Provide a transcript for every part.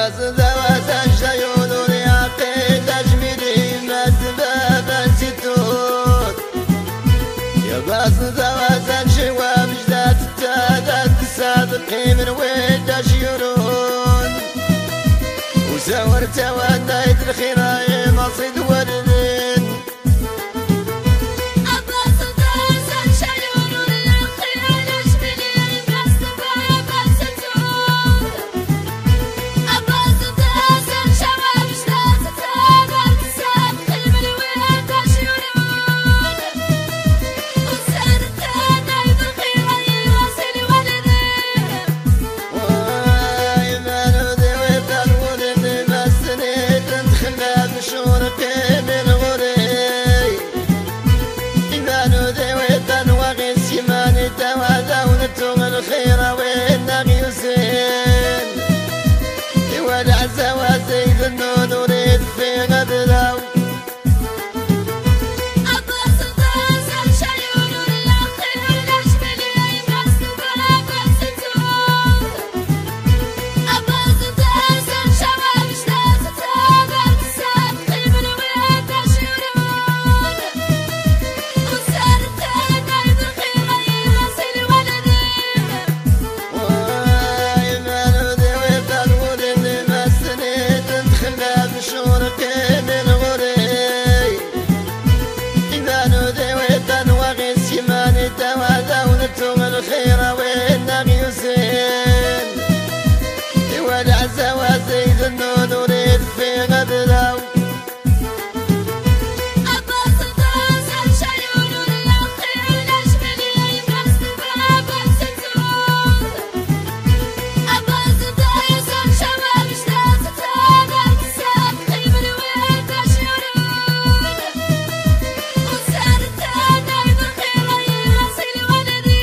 من وين شيرون وساورت ودايت الخير مصيد وردين أبا سلطان شيرون الخير يشملي بس بابا ستون أبا سلطان شباب شلات تابر تساب من وين شيرون وسارت دايت الخير يوصل ولدين الخير وين يوسين يودع زوازيد النون وريد في غدلاو أبا سلطان شيرون الخير يشملي بس بابا ستون أبا سلطان شباب شلات تابر تساب من وين شيرون وسارت دايت الخير يوصل ولدين الخير وين يوسين يودع زوازيد النون وريد في غدلاو أبا سلطان شيرون الخير يشملي بس بابا ستون أبا سلطان شباب شلات تابر تساب من وين شيرون وسارت دايت الخير يوصل ولدين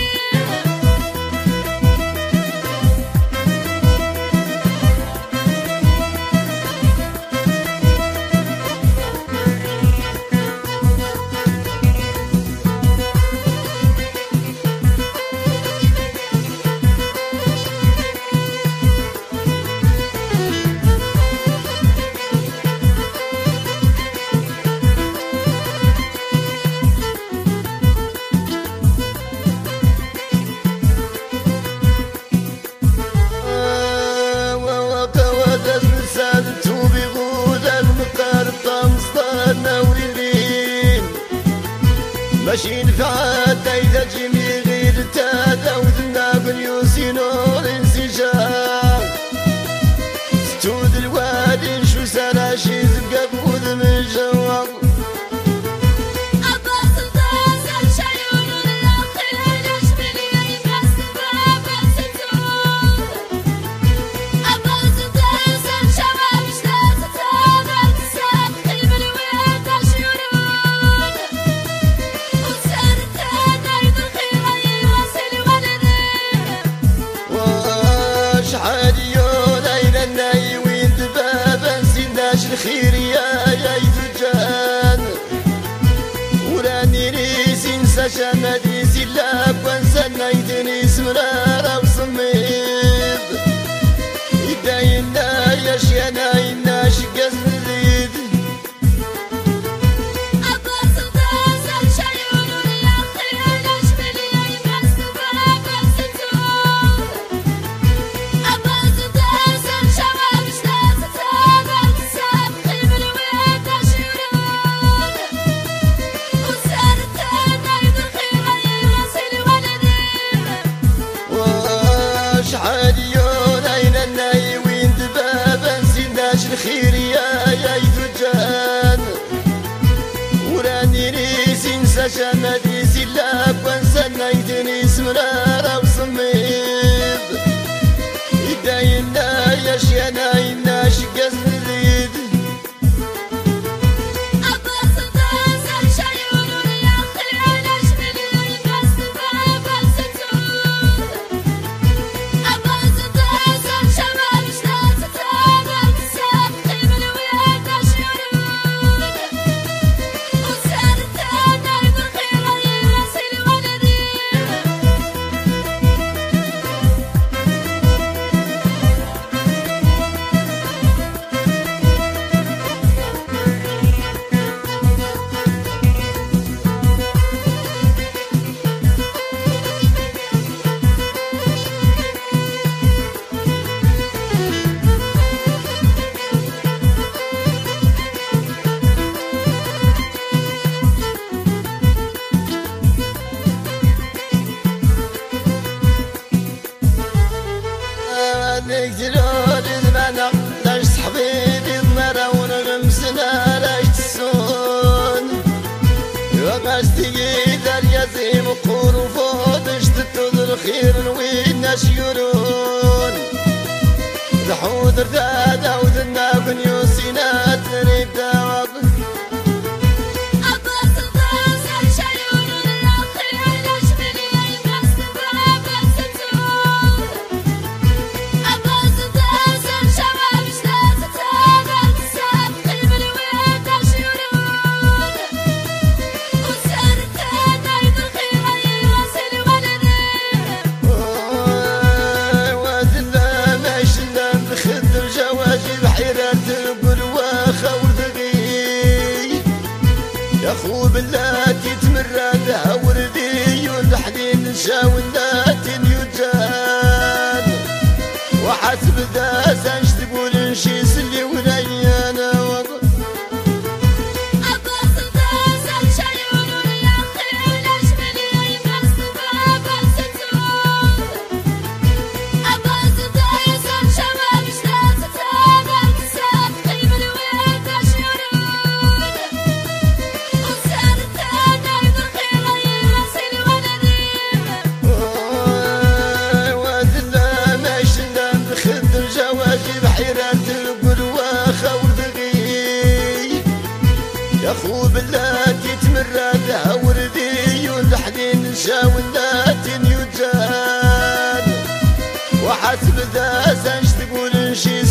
ماشيين في عاد إذا جميع غير تادا وذنا باليوسين والانسجام ستود الوادي شو سنة شي زقاق وذ من جواب أبا سلطان شيرون الخير يشملي بس بابا ستون أبا سلطان شباب شلات تابر تساب من وين شيرون وسارت دايت الخير يوصل ولدين واش حاديون أين الناي وين دبابا نسيناش الخير يا يفجان وراني ريسي نسى شمدي سلاب وانسى نايدني سمرارة وصميد يداينا يا شيانا ينا شقاز نزيد أبا سلطان شيرون الخير يشملي بس بابا ستون أبا سلطان شباب شلات تابر تساب من وين شيرون وسارت دايت الخير يوصل ولدين واش حاديون أين الناي وين دبابا نسيناش الخير يا يفجان وراني ريسي نسى شمدي سلاب وانسى نايدني سمرارة وصميد يداينا يا شيانا ينا شقاز نزيد أبا سلطان شيرون الخير يشملي بس بابا ستون أبا سلطان شباب شلات تابر تساب من وين شيرون وسارت دايت الخير يوصل ولدين يقتلون المنع لاش صحبيبي ضمرا ونغمسنا لاش تسون وقصدي إذا اليزيم قور وفوضش تتوذ الخير وين نشيرون الحوض ردادا وذنا كن يوسينا تريد داوض ياخو بلاتي تمرد وردي والحنين شاولات يجان وحسب ذا سانش تقول نشي سلي ونيانا ياخو بلاتي تمرد وردي والحنين شاولات يجان وحسب ذا سانش تقول نشي